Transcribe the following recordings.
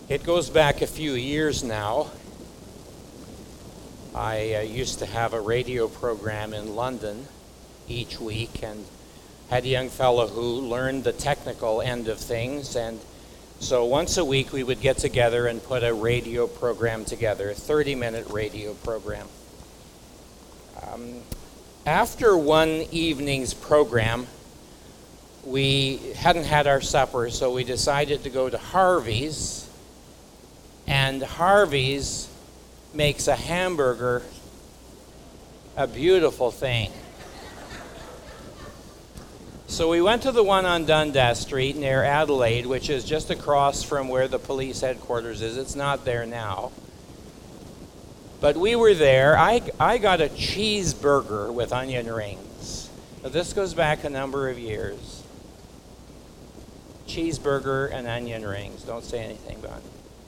It goes back a few years now. I used to have a radio program in London each week and had a young fellow who learned the technical end of things. And so once a week we would get together and put a radio program together, a 30-minute radio program. After one evening's program, we hadn't had our supper, so we decided to go to Harvey's. And Harvey's makes a hamburger a beautiful thing. So we went to the one on Dundas Street near Adelaide, which is just across from where the police headquarters is. It's not there now. But we were there. I got a cheeseburger with onion rings. Now, this goes back a number of years. Cheeseburger and onion rings. Don't say anything about it.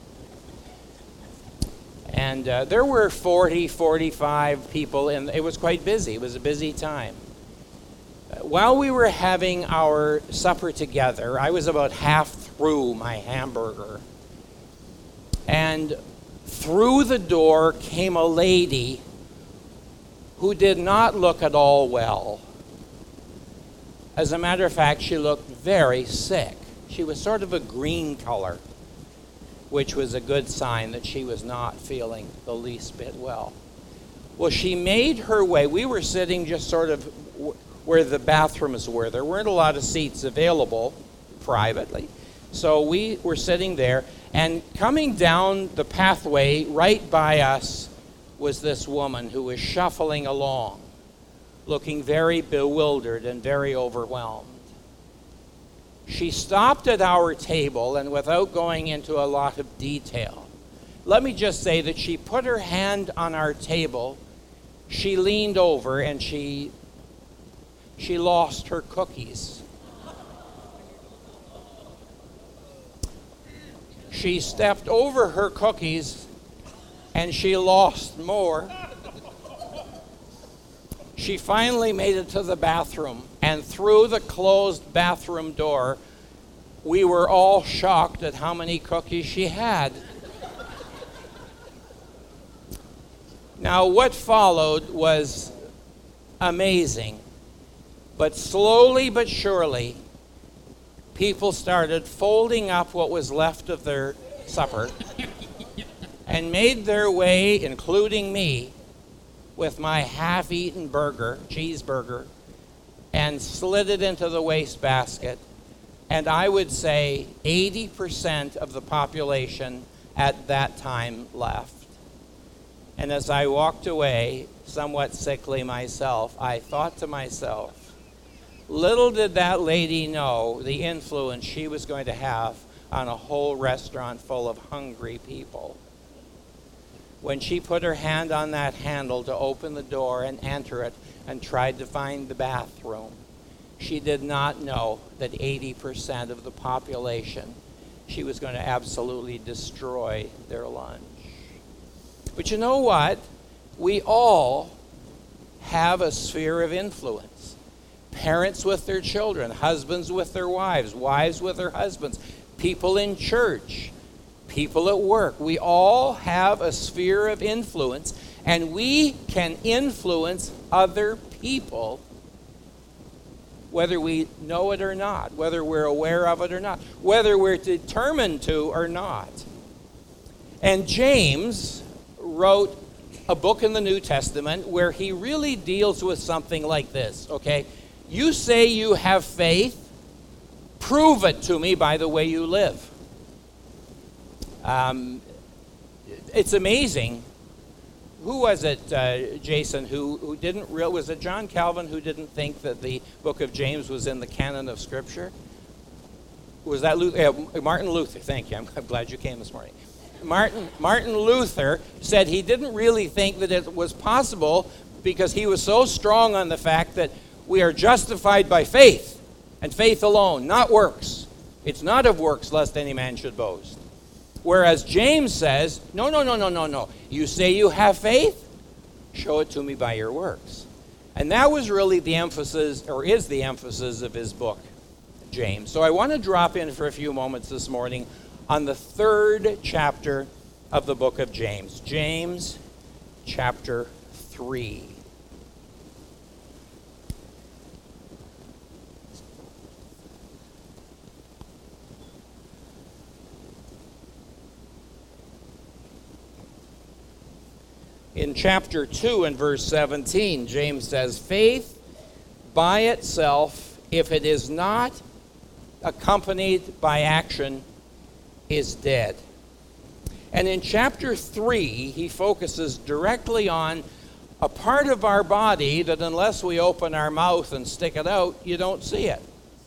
And there were 40, 45 people, and it was quite busy. It was a busy time. While we were having our supper together, I was about half through my hamburger. And through the door came a lady who did not look at all well. As a matter of fact, she looked very sick. She was sort of a green color, which was a good sign that she was not feeling the least bit well. Well, she made her way. We were sitting just sort of where the bathrooms were. There weren't a lot of seats available privately. So we were sitting there, and coming down the pathway right by us was this woman who was shuffling along, looking very bewildered and very overwhelmed. She stopped at our table, and without going into a lot of detail, let me just say that she put her hand on our table, she leaned over, and she lost her cookies. She stepped over her cookies, and she lost more. She finally made it to the bathroom, and through the closed bathroom door, we were all shocked at how many cookies she had. Now, what followed was amazing, but slowly but surely, people started folding up what was left of their supper and made their way, including me, with my half-eaten cheeseburger, and slid it into the wastebasket. And I would say 80% of the population at that time left. And as I walked away, somewhat sickly myself, I thought to myself, little did that lady know the influence she was going to have on a whole restaurant full of hungry people. When she put her hand on that handle to open the door and enter it and tried to find the bathroom, she did not know that 80% of the population, she was going to absolutely destroy their lunch. But you know what? We all have a sphere of influence. Parents with their children, husbands with their wives, wives with their husbands, people in church, people at work. We all have a sphere of influence, and we can influence other people whether we know it or not, whether we're aware of it or not, whether we're determined to or not. And James wrote a book in the New Testament where he really deals with something like this, okay? You say you have faith, prove it to me by the way you live. It's amazing. Who was it, Jason, who didn't was it John Calvin who didn't think that the book of James was in the canon of Scripture? Was that Martin Luther? Thank you. I'm glad you came this morning. Martin Luther said he didn't really think that it was possible because he was so strong on the fact that we are justified by faith, and faith alone, not works. It's not of works, lest any man should boast. Whereas James says, no. You say you have faith? Show it to me by your works. And that was really the emphasis, or is the emphasis of his book, James. So I want to drop in for a few moments this morning on the 3rd chapter of the book of James. James chapter 3. In chapter 2 and verse 17, James says, faith by itself, if it is not accompanied by action, is dead. And in chapter 3, he focuses directly on a part of our body that unless we open our mouth and stick it out, you don't see it.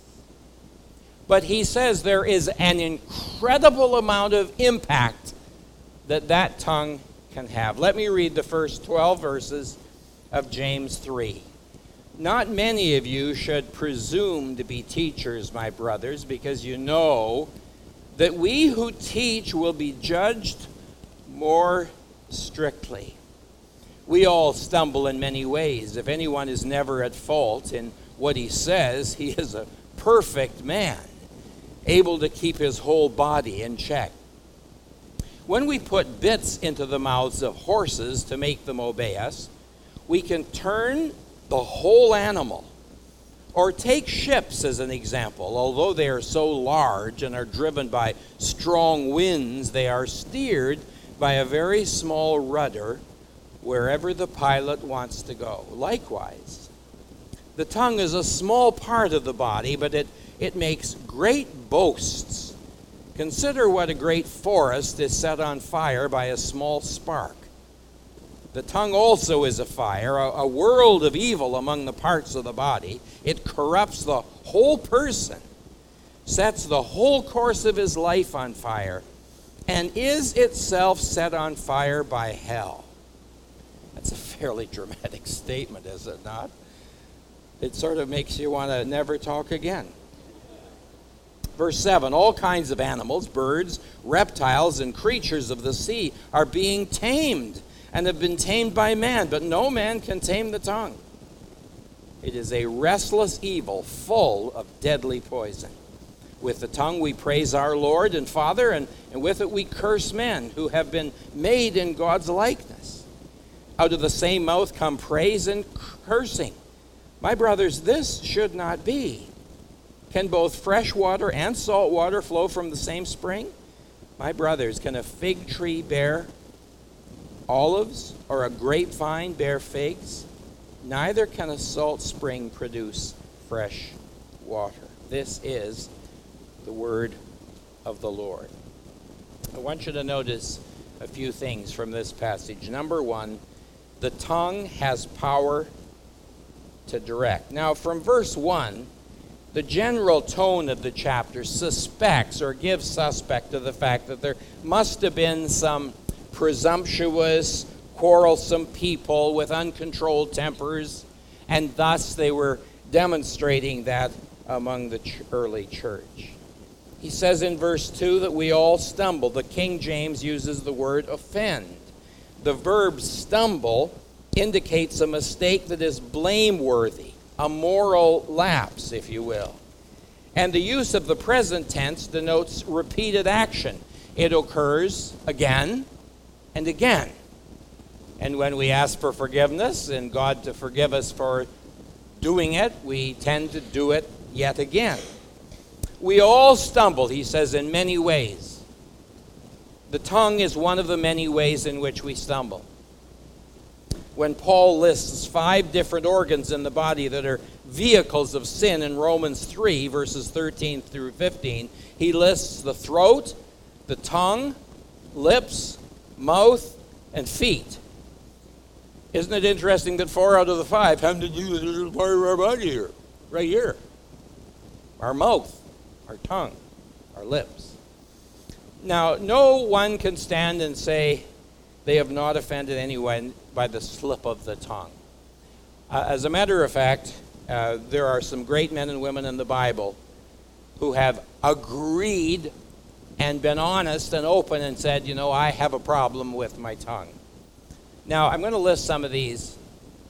But he says there is an incredible amount of impact that tongue can have. Let me read the first 12 verses of James 3. Not many of you should presume to be teachers, my brothers, because you know that we who teach will be judged more strictly. We all stumble in many ways. If anyone is never at fault in what he says, he is a perfect man, able to keep his whole body in check. When we put bits into the mouths of horses to make them obey us, we can turn the whole animal. Or take ships as an example. Although they are so large and are driven by strong winds, they are steered by a very small rudder wherever the pilot wants to go. Likewise, the tongue is a small part of the body, but it makes great boasts. Consider what a great forest is set on fire by a small spark. The tongue also is a fire, a world of evil among the parts of the body. It corrupts the whole person, sets the whole course of his life on fire, and is itself set on fire by hell. That's a fairly dramatic statement, is it not? It sort of makes you want to never talk again. Verse 7, all kinds of animals, birds, reptiles, and creatures of the sea are being tamed and have been tamed by man, but no man can tame the tongue. It is a restless evil full of deadly poison. With the tongue we praise our Lord and Father, and with it we curse men who have been made in God's likeness. Out of the same mouth come praise and cursing. My brothers, this should not be. Can both fresh water and salt water flow from the same spring? My brothers, can a fig tree bear olives or a grapevine bear figs? Neither can a salt spring produce fresh water. This is the word of the Lord. I want you to notice a few things from this passage. Number one, the tongue has power to direct. Now, from verse 1, the general tone of the chapter suspects or gives suspect to the fact that there must have been some presumptuous, quarrelsome people with uncontrolled tempers, and thus they were demonstrating that among the early church. He says in verse 2 that we all stumble. The King James uses the word offend. The verb stumble indicates a mistake that is blameworthy, a moral lapse, if you will. And the use of the present tense denotes repeated action. It occurs again and again. And when we ask for forgiveness and God to forgive us for doing it, we tend to do it yet again. We all stumble, he says, in many ways. The tongue is one of the many ways in which we stumble. When Paul lists 5 different organs in the body that are vehicles of sin in Romans 3, verses 13 through 15, he lists the throat, the tongue, lips, mouth, and feet. Isn't it interesting that 4 out of the 5 have to do with this little part of our body here, right here? Our mouth, our tongue, our lips. Now, no one can stand and say they have not offended anyone by the slip of the tongue. As a matter of fact, there are some great men and women in the Bible who have agreed and been honest and open and said, you know, I have a problem with my tongue. Now, I'm going to list some of these.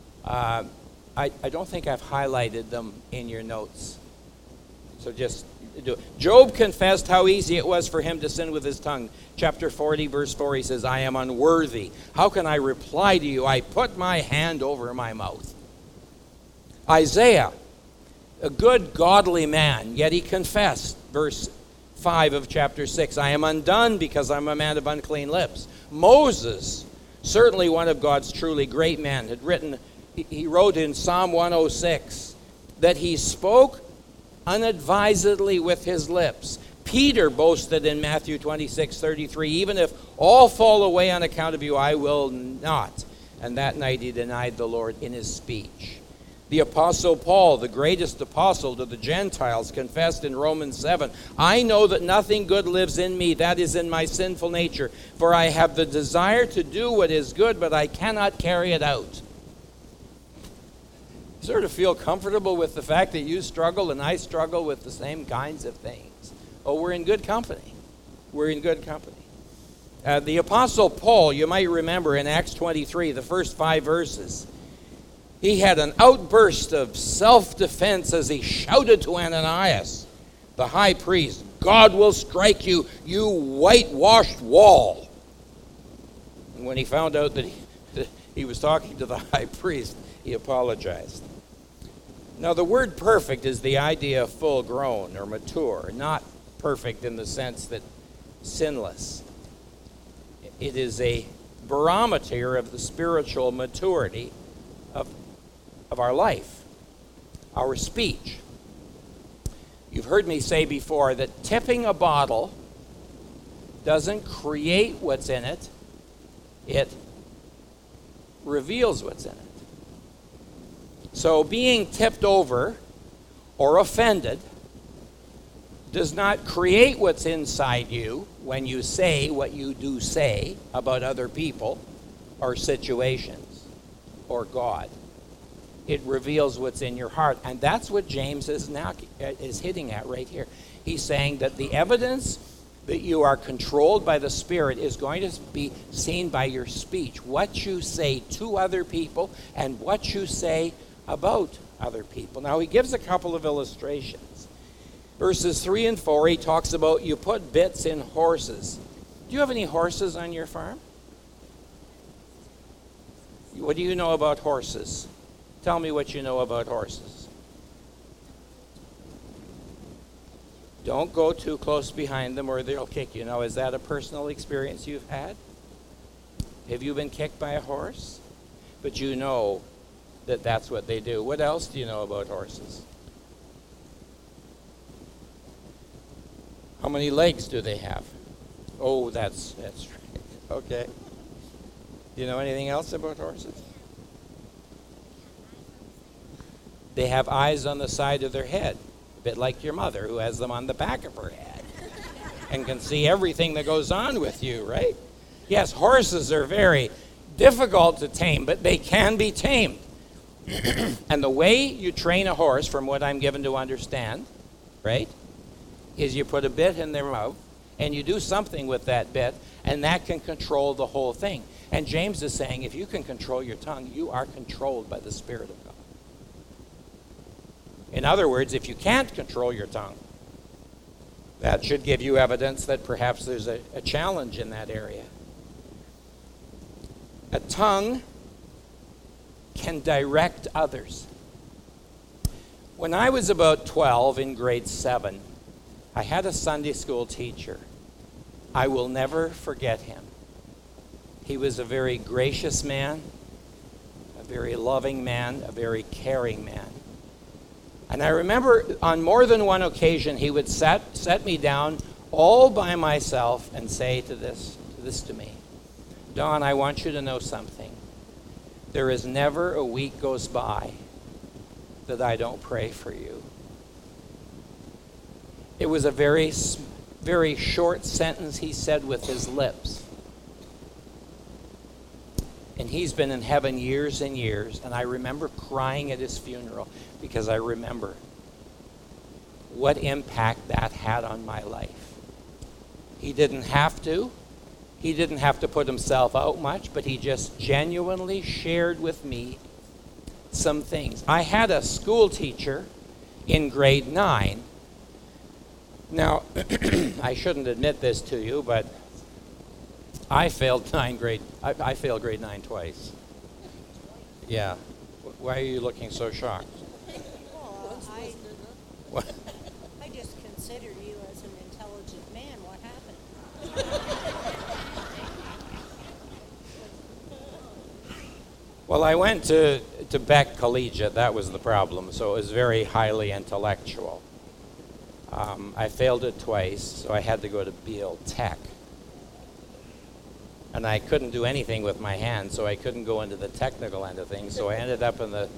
I don't think I've highlighted them in your notes. So just do it. Job confessed how easy it was for him to sin with his tongue. Chapter 40, verse 4, he says, I am unworthy. How can I reply to you? I put my hand over my mouth. Isaiah, a good, godly man, yet he confessed, verse 5 of chapter 6, I am undone because I'm a man of unclean lips. Moses, certainly one of God's truly great men, he wrote in Psalm 106 that he spoke unadvisedly with his lips. Peter boasted in Matthew 26:33, even if all fall away on account of you, I will not. And that night he denied the Lord in his speech. The Apostle Paul, the greatest apostle to the Gentiles, confessed in Romans 7, I know that nothing good lives in me, that is in my sinful nature. For I have the desire to do what is good, but I cannot carry it out. Sort of feel comfortable with the fact that you struggle and I struggle with the same kinds of things. Oh, we're in good company. We're in good company. The Apostle Paul, you might remember in Acts 23, the first 5 verses, he had an outburst of self-defense as he shouted to Ananias, the high priest, God will strike you, you whitewashed wall. And when he found out that he was talking to the high priest, he apologized. Now, the word perfect is the idea of full grown or mature, not perfect in the sense that sinless. It is a barometer of the spiritual maturity of our life, our speech. You've heard me say before that tipping a bottle doesn't create what's in it, it reveals what's in it. So being tipped over or offended does not create what's inside you when you say what you do say about other people or situations or God. It reveals what's in your heart. And that's what James is hitting at right here. He's saying that the evidence that you are controlled by the Spirit is going to be seen by your speech. What you say to other people and what you say about other people. Now, he gives a couple of illustrations. Verses 3 and 4, he talks about you put bits in horses. Do you have any horses on your farm? What do you know about horses? Tell me what you know about horses. Don't go too close behind them or they'll kick you. Now, is that a personal experience you've had? Have you been kicked by a horse? But you know that that's what they do. What else do you know about horses? How many legs do they have? Oh, that's right. Okay. Do you know anything else about horses? They have eyes on the side of their head, a bit like your mother who has them on the back of her head and can see everything that goes on with you, right? Yes, horses are very difficult to tame, but they can be tamed. And the way you train a horse, from what I'm given to understand, right, is you put a bit in their mouth and you do something with that bit, and that can control the whole thing. And James is saying if you can control your tongue, you are controlled by the Spirit of God. In other words, if you can't control your tongue, that should give you evidence that perhaps there's a challenge in that area. A tongue can direct others. When I was about 12 in grade 7, I had a Sunday school teacher. I will never forget him. He was a very gracious man, a very loving man, a very caring man. And I remember on more than one occasion he would set me down all by myself and say this to me. Don, I want you to know something. There is never a week goes by that I don't pray for you. It was a very, very short sentence he said with his lips. And he's been in heaven years and years, and I remember crying at his funeral because I remember what impact that had on my life. He didn't have to. He didn't have to put himself out much, but he just genuinely shared with me some things. I had a school teacher in grade 9 Now, I shouldn't admit this to you, but I failed I failed grade 9 twice. Yeah. Why are you looking so shocked? Well, What? I just consider you as an intelligent man. What happened? Well, I went to Beck Collegiate. That was the problem. So it was very highly intellectual. I failed it twice, so I had to go to Beale Tech. And I couldn't do anything with my hands, so I couldn't go into the technical end of things. So I ended up in the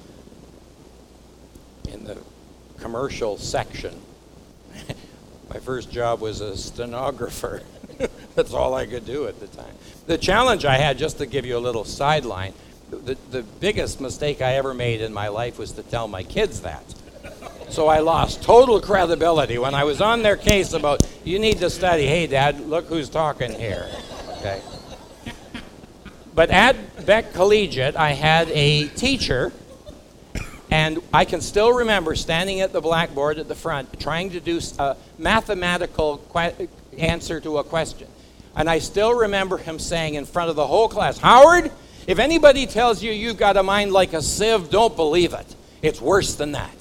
commercial section. My first job was a stenographer. That's all I could do at the time. The challenge I had, just to give you a little sideline, the biggest mistake I ever made in my life was to tell my kids that. So I lost total credibility when I was on their case about, you need to study. Hey, Dad, look who's talking here. Okay. But at Beck Collegiate, I had a teacher, and I can still remember standing at the blackboard at the front trying to do a mathematical answer to a question. And I still remember him saying in front of the whole class, Howard, if anybody tells you you've got a mind like a sieve, don't believe it. It's worse than that.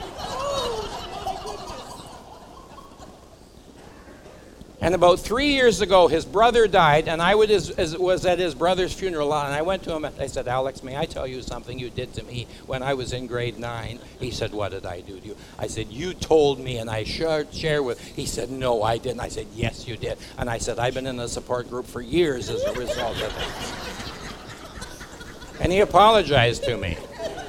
And about 3 years ago, his brother died, and I was at his brother's funeral, and I went to him and I said, Alex, may I tell you something you did to me when I was in grade 9? He said, what did I do to you? I said, you told me, and I share with. He said, no, I didn't. I said, yes, you did. And I said, I've been in a support group for years as a result of it. And he apologized to me.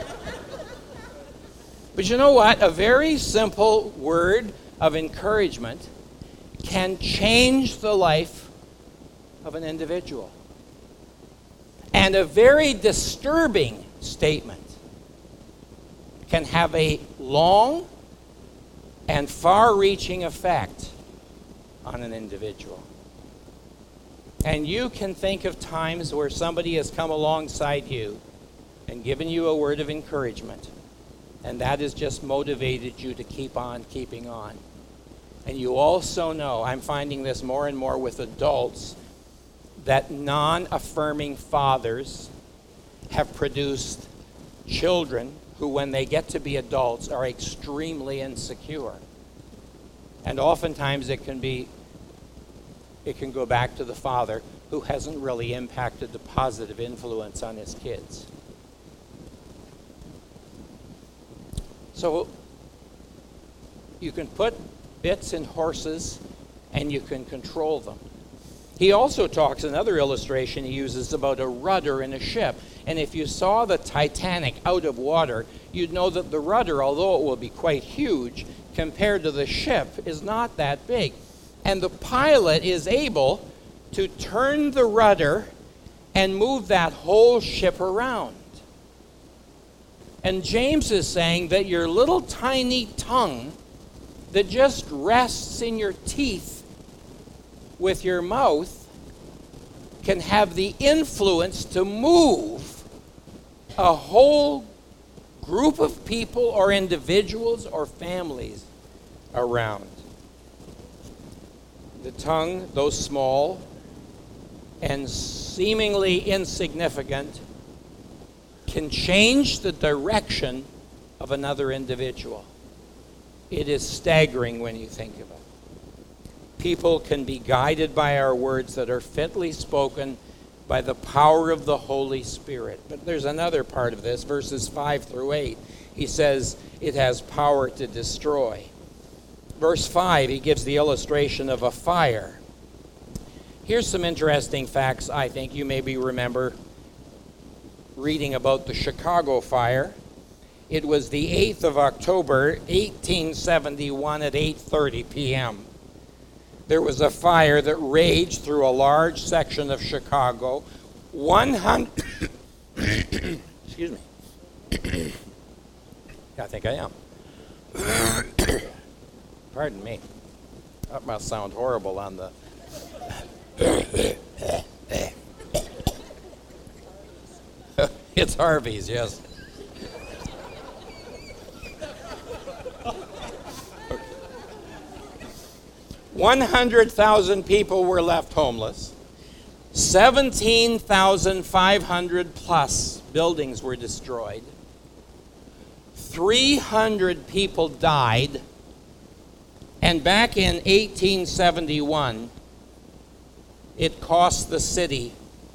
But you know what? A very simple word of encouragement can change the life of an individual. And a very disturbing statement can have a long and far-reaching effect on an individual. And you can think of times where somebody has come alongside you and given you a word of encouragement, and that has just motivated you to keep on keeping on. And you also know, I'm finding this more and more with adults, that non-affirming fathers have produced children who, when they get to be adults, are extremely insecure. And oftentimes it can go back to the father who hasn't really impacted the positive influence on his kids. So you can put bits in horses and you can control them. He also talks, another illustration he uses about a rudder in a ship. And if you saw the Titanic out of water, you'd know that the rudder, although it will be quite huge, compared to the ship, is not that big. And the pilot is able to turn the rudder and move that whole ship around. And James is saying that your little tiny tongue that just rests in your teeth with your mouth can have the influence to move a whole group of people or individuals or families around. The tongue, though small and seemingly insignificant, can change the direction of another individual. It is staggering when you think of it. People can be guided by our words that are fitly spoken by the power of the Holy Spirit. But there's another part of this, verses 5 through 8. He says it has power to destroy. Verse 5, he gives the illustration of a fire. Here's some interesting facts I think you maybe remember reading about the Chicago fire. It was the 8th of October, 1871 at 8:30 p.m. There was a fire that raged through a large section of Chicago. 100... Excuse me. I think I am. Pardon me. That must sound horrible on the... It's Harvey's, yes. 100,000 people were left homeless. 17,500 plus buildings were destroyed. 300 people died. And back in 1871, it cost the city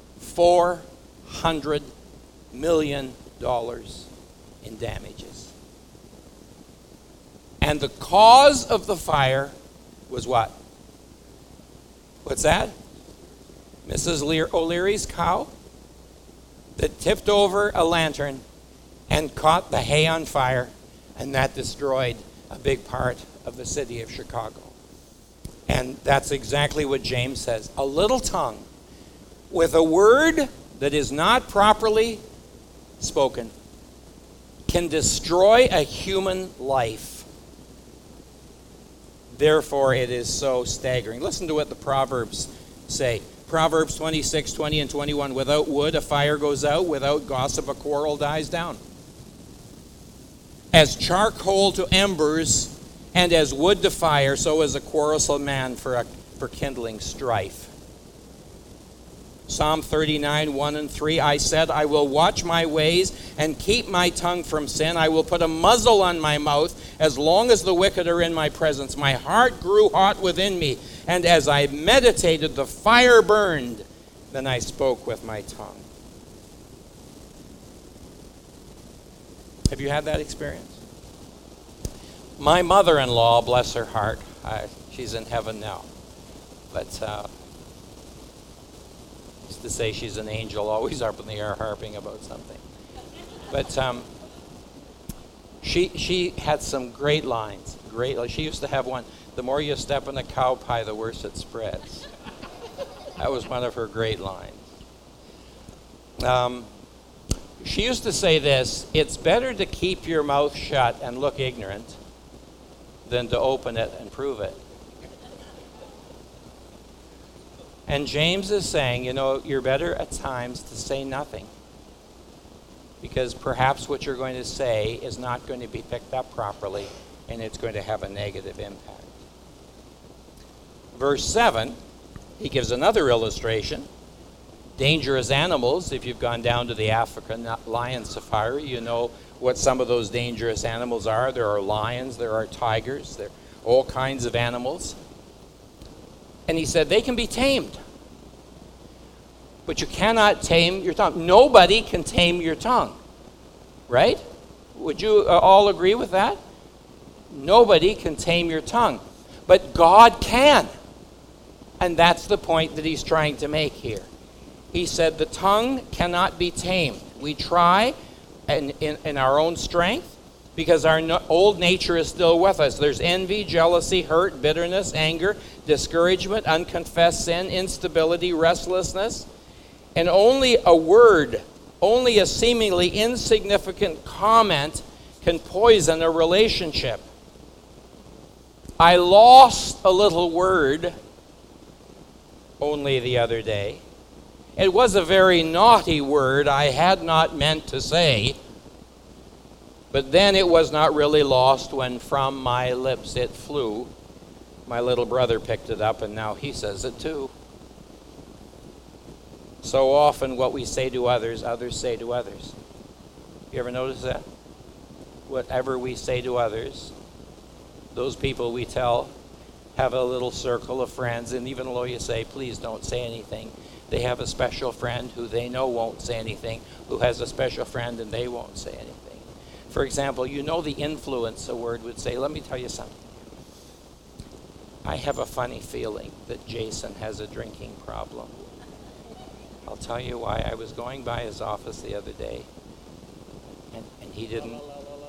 $400 million in damages. And the cause of the fire was what? What's that? Mrs. O'Leary's cow that tipped over a lantern and caught the hay on fire, and that destroyed a big part of the city of Chicago. And that's exactly what James says. A little tongue with a word that is not properly spoken can destroy a human life. Therefore, it is so staggering. Listen to what the Proverbs say. Proverbs 26, 20, and 21. Without wood, a fire goes out. Without gossip, a quarrel dies down. As charcoal to embers, and as wood to fire, so is a quarrelsome man for kindling strife. Psalm 39, 1 and 3, I said, I will watch my ways and keep my tongue from sin. I will put a muzzle on my mouth as long as the wicked are in my presence. My heart grew hot within me, and as I meditated, the fire burned. Then I spoke with my tongue. Have you had that experience? My mother-in-law, bless her heart, she's in heaven now, but used to say she's an angel, always up in the air harping about something. But she had some great lines. She used to have one, the more you step in a cow pie, the worse it spreads. That was one of her great lines. She used to say this, it's better to keep your mouth shut and look ignorant than to open it and prove it. And James is saying, you're better at times to say nothing, because perhaps what you're going to say is not going to be picked up properly, and it's going to have a negative impact. Verse 7, he gives another illustration. Dangerous animals, if you've gone down to the African lion safari, you know what some of those dangerous animals are. There are lions, there are tigers, there are all kinds of animals. And he said they can be tamed. But you cannot tame your tongue. Nobody can tame your tongue. Right? Would you all agree with that? Nobody can tame your tongue. But God can. And that's the point that he's trying to make here. He said the tongue cannot be tamed. We try in our own strength because our old nature is still with us. There's envy, jealousy, hurt, bitterness, anger, discouragement, unconfessed sin, instability, restlessness. And only a word, only a seemingly insignificant comment can poison a relationship. I lost a little word only the other day. It was a very naughty word I had not meant to say, but then it was not really lost when from my lips it flew. My little brother picked it up, and now he says it too. So often what we say to others, others say to others. You ever notice that? Whatever we say to others, those people we tell have a little circle of friends, and even though you say, please don't say anything, they have a special friend who they know won't say anything, who has a special friend and they won't say anything. For example, the influence a word would say. Let me tell you something. I have a funny feeling that Jason has a drinking problem. I'll tell you why. I was going by his office the other day, and he didn't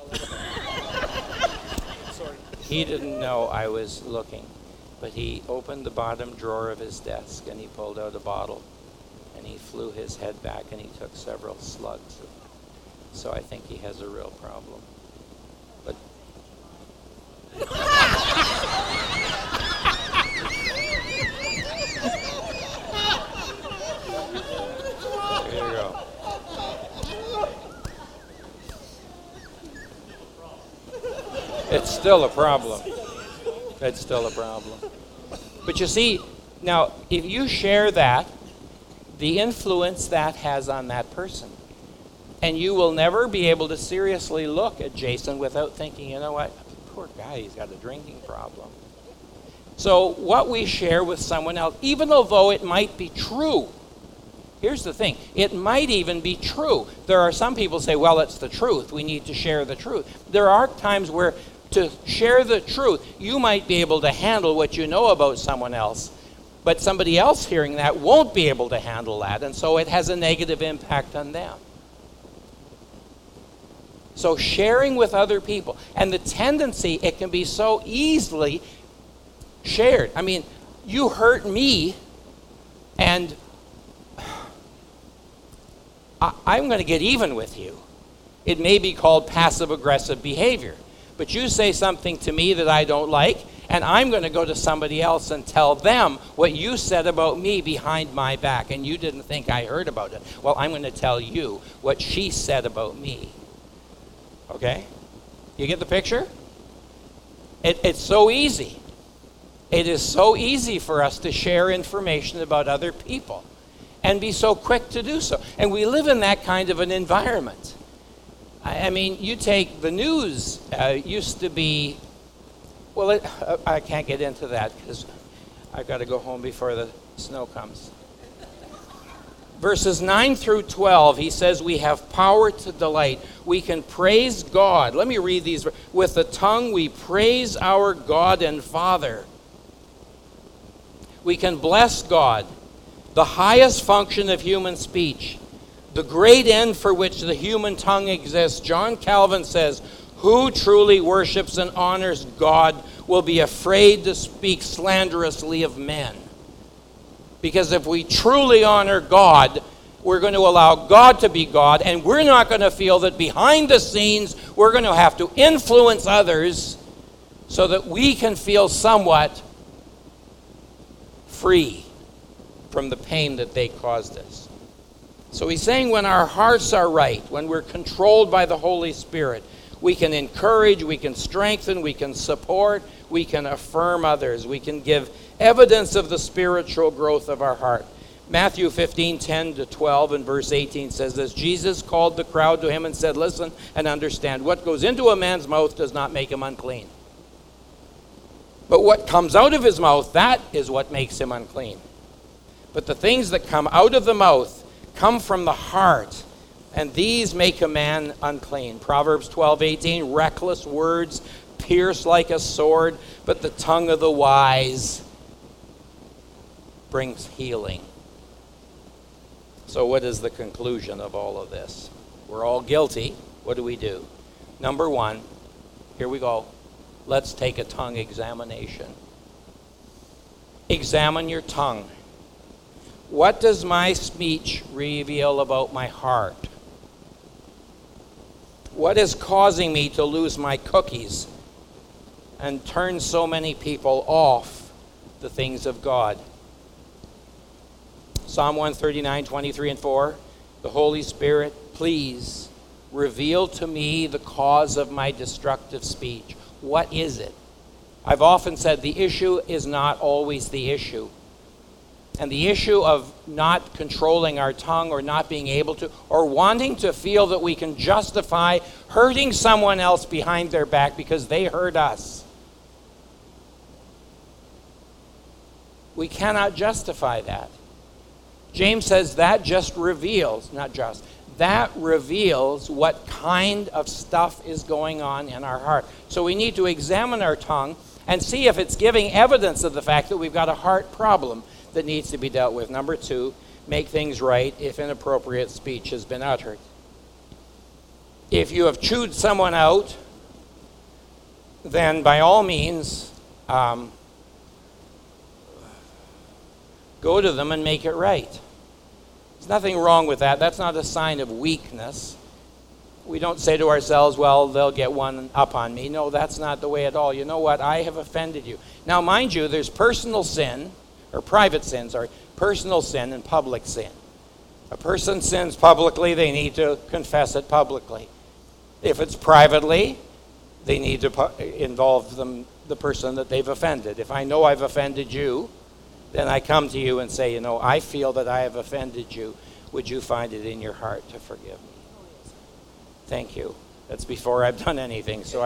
he didn't know I was looking. But he opened the bottom drawer of his desk and he pulled out a bottle and he flew his head back and he took several slugs. So I think he has a real problem. But there you go. It's still a problem. It's still a problem. But you see, now, if you share that, the influence that has on that person. And you will never be able to seriously look at Jason without thinking, you know what, poor guy, he's got a drinking problem. So what we share with someone else, even though it might be true, here's the thing, it might even be true. There are some people who say, well, it's the truth. We need to share the truth. There are times where to share the truth, you might be able to handle what you know about someone else, but somebody else hearing that won't be able to handle that, and so it has a negative impact on them. So sharing with other people, and the tendency, it can be so easily shared. I mean, you hurt me, and I'm going to get even with you. It may be called passive-aggressive behavior. But you say something to me that I don't like, and I'm going to go to somebody else and tell them what you said about me behind my back, and you didn't think I heard about it. Well, I'm going to tell you what she said about me. Okay? You get the picture? It's so easy. It is so easy for us to share information about other people and be so quick to do so. And we live in that kind of an environment. I mean, you take the news, used to be, well, I can't get into that because I've got to go home before the snow comes. Verses 9 through 12, he says we have power to delight. We can praise God. Let me read these. With the tongue we praise our God and Father. We can bless God, the highest function of human speech, the great end for which the human tongue exists. John Calvin says, who truly worships and honors God will be afraid to speak slanderously of men. Because if we truly honor God, we're going to allow God to be God, and we're not going to feel that behind the scenes we're going to have to influence others so that we can feel somewhat free from the pain that they caused us. So he's saying when our hearts are right, when we're controlled by the Holy Spirit, we can encourage, we can strengthen, we can support, we can affirm others, we can give evidence of the spiritual growth of our heart. Matthew 15:10-12 and verse 18 says this, Jesus called the crowd to him and said, listen and understand, what goes into a man's mouth does not make him unclean. But what comes out of his mouth, that is what makes him unclean. But the things that come out of the mouth come from the heart, and these make a man unclean. Proverbs 12:18, reckless words pierce like a sword, but the tongue of the wise brings healing. So what is the conclusion of all of this? We're all guilty. What do? Number one, here we go. Let's take a tongue examination. Examine your tongue. What does my speech reveal about my heart? What is causing me to lose my cookies and turn so many people off the things of God? Psalm 139:23-4, the Holy Spirit, please reveal to me the cause of my destructive speech. What is it? I've often said the issue is not always the issue. And the issue of not controlling our tongue or not being able to, or wanting to feel that we can justify hurting someone else behind their back because they hurt us. We cannot justify that. James says that just reveals, that reveals what kind of stuff is going on in our heart. So we need to examine our tongue and see if it's giving evidence of the fact that we've got a heart problem that needs to be dealt with. Number two, make things right if inappropriate speech has been uttered. If you have chewed someone out, then by all means, go to them and make it right. There's nothing wrong with that. That's not a sign of weakness. We don't say to ourselves, well, they'll get one up on me. No, that's not the way at all. You know what? I have offended you. Now, mind you, there's personal sin, or private sin, personal sin and public sin. A person sins publicly, they need to confess it publicly. If it's privately, they need to involve the person that they've offended. If I know I've offended you, then I come to you and say, I feel that I have offended you. Would you find it in your heart to forgive me? Thank you. That's before I've done anything, so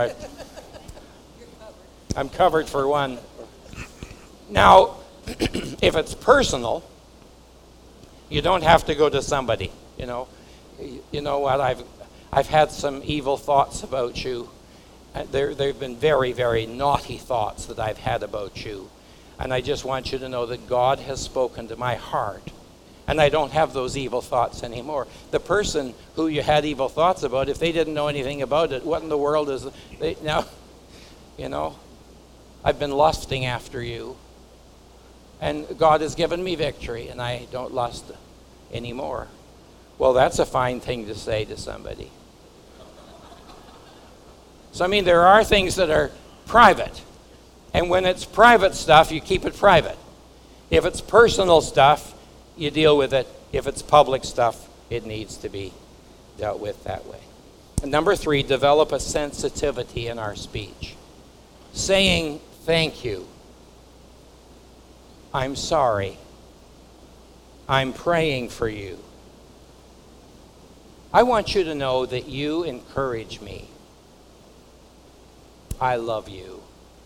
I'm covered for one. Now, if it's personal, you don't have to go to somebody. You know what? I've had some evil thoughts about you. There've been very, very naughty thoughts that I've had about you. And I just want you to know that God has spoken to my heart. And I don't have those evil thoughts anymore. The person who you had evil thoughts about, if they didn't know anything about it, what in the world is they now? I've been lusting after you. And God has given me victory, and I don't lust anymore. Well, that's a fine thing to say to somebody. So, there are things that are private. And when it's private stuff, you keep it private. If it's personal stuff, you deal with it. If it's public stuff, it needs to be dealt with that way. And number 3, develop a sensitivity in our speech. Saying thank you. I'm sorry. I'm praying for you. I want you to know that you encourage me. I love you.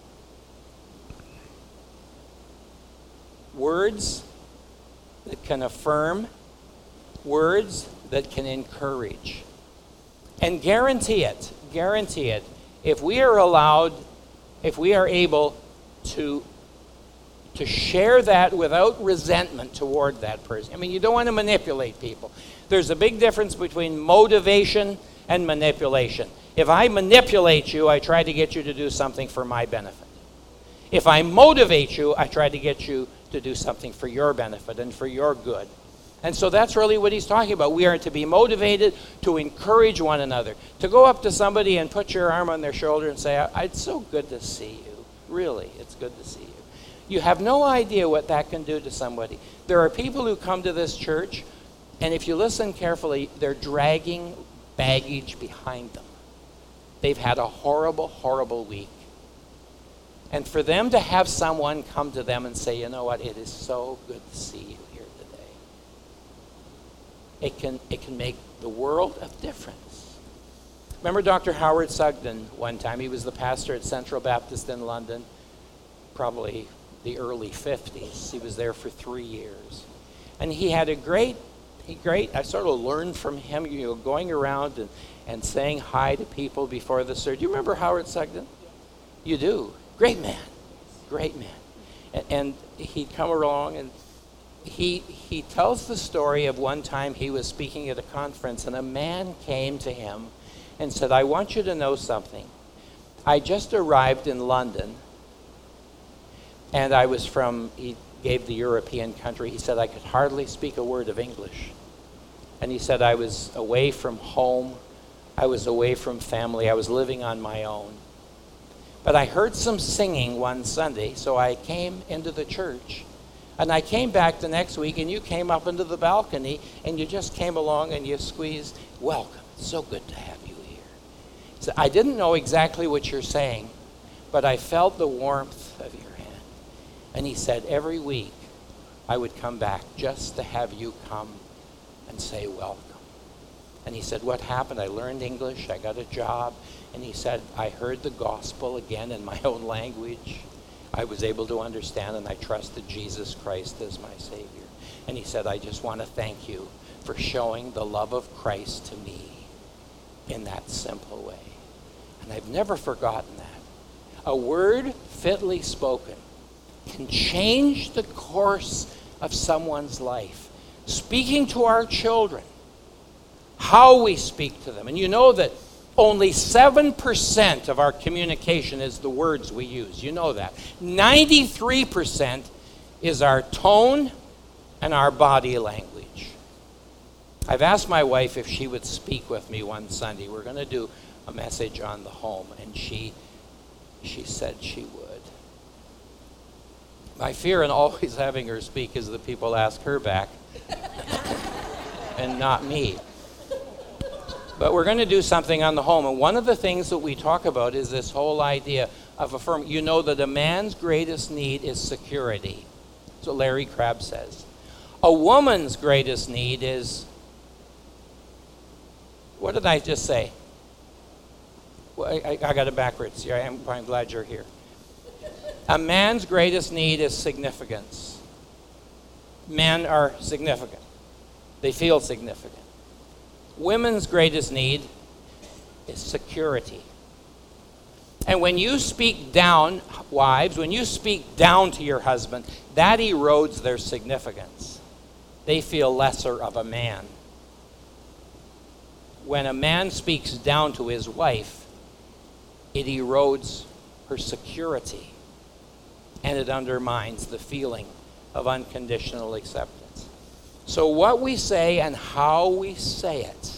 Words that can affirm, words that can encourage. And guarantee it, if we are able to share that without resentment toward that person. You don't want to manipulate people. There's a big difference between motivation and manipulation. If I manipulate you, I try to get you to do something for my benefit. If I motivate you, I try to get you to do something for your benefit and for your good. And so that's really what he's talking about. We are to be motivated to encourage one another. To go up to somebody and put your arm on their shoulder and say, it's so good to see you. Really, it's good to see you. You have no idea what that can do to somebody. There are people who come to this church, and if you listen carefully, they're dragging baggage behind them. They've had a horrible, horrible week. And for them to have someone come to them and say, you know what, it is so good to see you here today. It can make the world of difference. Remember Dr. Howard Sugden one time? He was the pastor at Central Baptist in London, probably the early 50s. He was there for 3 years. And he had a great, I sort of learned from him, going around and saying hi to people before the service. Do you remember Howard Sugden? You do. Great man. And he'd come along, and he tells the story of one time he was speaking at a conference, and a man came to him and said, I want you to know something. I just arrived in London, and he gave the European country. He said, I could hardly speak a word of English. And he said, I was away from home. I was away from family. I was living on my own. But I heard some singing one Sunday, so I came into the church. And I came back the next week, and you came up into the balcony, and you just came along and you squeezed, welcome. It's so good to have you here. So I didn't know exactly what you're saying, but I felt the warmth of your hand. And he said, every week I would come back just to have you come and say welcome. And he said, what happened? I learned English. I got a job. And he said, I heard the gospel again in my own language. I was able to understand, and I trusted Jesus Christ as my Savior. And he said, I just want to thank you for showing the love of Christ to me in that simple way. And I've never forgotten that. A word fitly spoken can change the course of someone's life. Speaking to our children, how we speak to them. And you know that only 7% of our communication is the words we use. You know that. 93% is our tone and our body language. I've asked my wife if she would speak with me one Sunday. We're going to do a message on the home, and she said she would. My fear in always having her speak is that people ask her back and not me. But we're going to do something on the home. And one of the things that we talk about is this whole idea of affirming. You know that a man's greatest need is security. That's what Larry Crabb says. A woman's greatest need is, what did I just say? Well, I got it backwards. Yeah, I'm glad you're here. A man's greatest need is significance. Men are significant. They feel significant. Women's greatest need is security. And when you speak down, wives, when you speak down to your husband, that erodes their significance. They feel lesser of a man. When a man speaks down to his wife, it erodes her security, and it undermines the feeling of unconditional acceptance. So what we say and how we say it.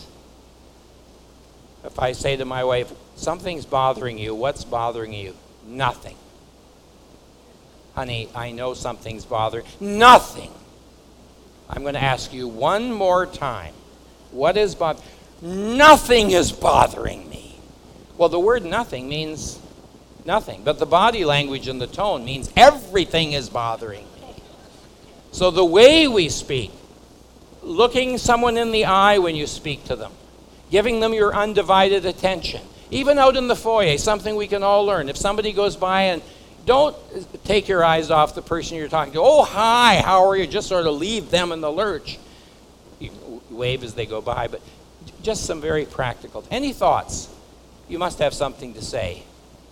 If I say to my wife, something's bothering you, what's bothering you? Nothing. Honey, I know something's bothering. Nothing. I'm going to ask you one more time. What is bothering? Nothing is bothering me. Well, the word nothing means nothing, but the body language and the tone means everything is bothering me. So the way we speak, looking someone in the eye when you speak to them, giving them your undivided attention, even out in the foyer, something we can all learn. If somebody goes by, and don't take your eyes off the person you're talking to. Oh, hi, how are you? Just sort of leave them in the lurch. You wave as they go by, but just some very practical. Any thoughts? You must have something to say.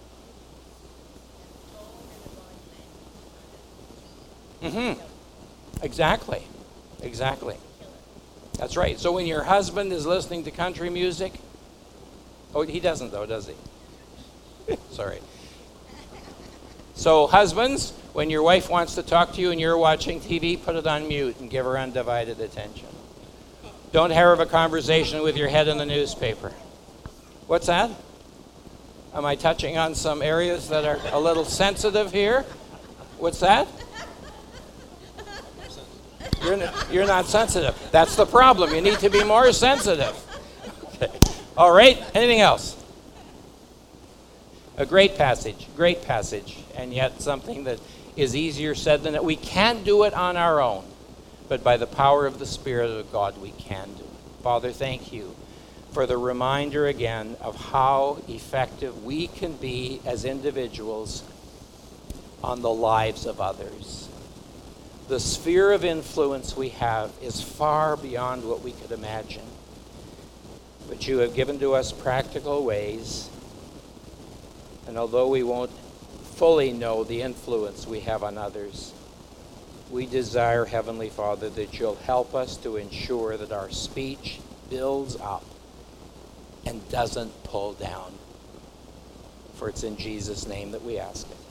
Exactly. That's right. So when your husband is listening to country music, oh, he doesn't though, does he? Sorry. So husbands, when your wife wants to talk to you and you're watching TV, put it on mute and give her undivided attention. Don't have a conversation with your head in the newspaper. What's that? Am I touching on some areas that are a little sensitive here? What's that? You're not sensitive. That's the problem. You need to be more sensitive. Okay. All right. Anything else? A great passage, and yet something that is easier said than that. We can't do it on our own, but by the power of the Spirit of God, we can do it. Father, thank you for the reminder again of how effective we can be as individuals on the lives of others. The sphere of influence we have is far beyond what we could imagine. But you have given to us practical ways. And although we won't fully know the influence we have on others, we desire, Heavenly Father, that you'll help us to ensure that our speech builds up and doesn't pull down. For it's in Jesus' name that we ask it.